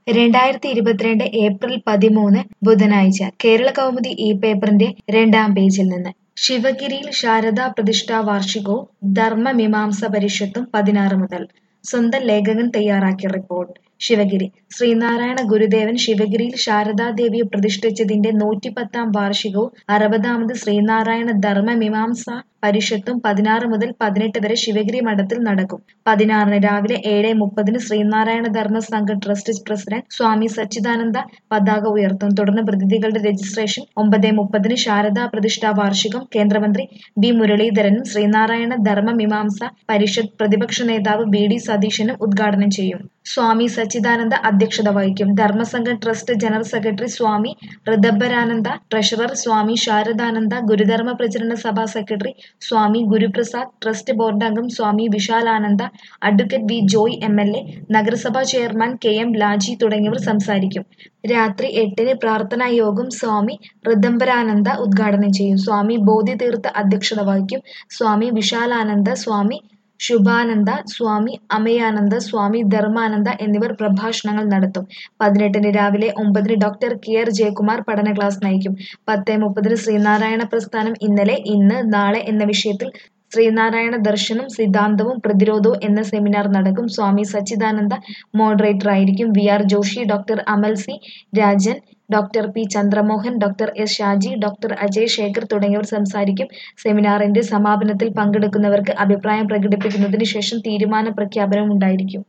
2022 April 13 ബുധനാഴ്ച കേരളകൗമുദി ഈ പേപ്പറിന്റെ 2-ാം പേജിൽ നിന്ന്. ശിവഗിരിയിൽ ശാരദാ പ്രതിഷ്ഠാ വാർഷികവും ധർമ്മമീമാംസ പരിഷത്തും 16 മുതൽ. സ്വന്തം ലേഖകൻ തയ്യാറാക്കിയ റിപ്പോർട്ട്. ശിവഗിരി ശ്രീനാരായണ ഗുരുദേവൻ ശിവഗിരിയിൽ ശാരദാദേവിയെ പ്രതിഷ്ഠിച്ചതിന്റെ 110-ാം വാർഷികവും 60-ാമത് ശ്രീനാരായണ ധർമ്മമീമാംസ പരിഷത്തും 16 മുതൽ 18 വരെ ശിവഗിരി മഠത്തിൽ നടക്കും. 16-ന് രാവിലെ 7:30 ശ്രീനാരായണ ധർമ്മ സംഘം ട്രസ്റ്റ് പ്രസിഡന്റ് സ്വാമി സച്ചിദാനന്ദ പതാക ഉയർത്തും. തുടർന്ന് പ്രതിനിധികളുടെ രജിസ്ട്രേഷൻ. 9:30 ശാരദാ പ്രതിഷ്ഠാ വാർഷികം കേന്ദ്രമന്ത്രി വി മുരളീധരനും ശ്രീനാരായണ ധർമ്മമീമാംസ പരിഷത്ത് പ്രതിപക്ഷ നേതാവ് വി.ഡി. സതീശനും ഉദ്ഘാടനം ചെയ്യും. സ്വാമി സച്ചിദാനന്ദ അധ്യക്ഷത വഹിക്കും. ധർമ്മസംഘം trust general secretary Swami Rithambharananda, treasurer Swami Sharadananda, Gurudharma Pracharana Sabha secretary Swami Guruprasad, trust board അംഗം Swami Vishalananda, advocate V. Joy MLA, നഗരസഭാ ചെയർമാൻ കെ.എം. ലാജി തുടങ്ങിയവർ സംസാരിക്കും. രാത്രി 8-ന് പ്രാർത്ഥനാ യോഗം സ്വാമി ഋദംബരാനന്ദ ഉദ്ഘാടനം ചെയ്യും. സ്വാമി ബോധിതീർത്ഥ അധ്യക്ഷത വഹിക്കും. സ്വാമി വിശാലാനന്ദ, സ്വാമി ശുഭാനന്ദ, സ്വാമി അമയാനന്ദ, സ്വാമി ധർമാനന്ദ എന്നിവർ പ്രഭാഷണങ്ങൾ നടത്തും. 18-ന് രാവിലെ 9-ന് ഡോക്ടർ കെ.ആർ. ജയകുമാർ പഠന ക്ലാസ് നയിക്കും. 10:30 ശ്രീനാരായണ പ്രസ്ഥാനം ഇന്നലെ, ഇന്ന്, നാളെ എന്ന വിഷയത്തിൽ ശ്രീനാരായണ ദർശനം, സിദ്ധാന്തവും പ്രതിരോധവും എന്ന സെമിനാർ നടക്കും. സ്വാമി സച്ചിദാനന്ദ മോഡറേറ്ററായിരിക്കും. V R. Joshi, doctor Amal C Rajan, doctor P. Chandramohan, doctor S. Shaji, doctor Ajay Shekhar തുടങ്ങിയവർ സംസാരിക്കും. സെമിനാറിന്റെ സമാപനത്തിൽ പങ്കെടുക്കുന്നവർക്ക് അഭിപ്രായം പ്രകടിപ്പിക്കുന്നതിന് ശേഷം തീരുമാന പ്രഖ്യാപനം ഉണ്ടായിരിക്കും.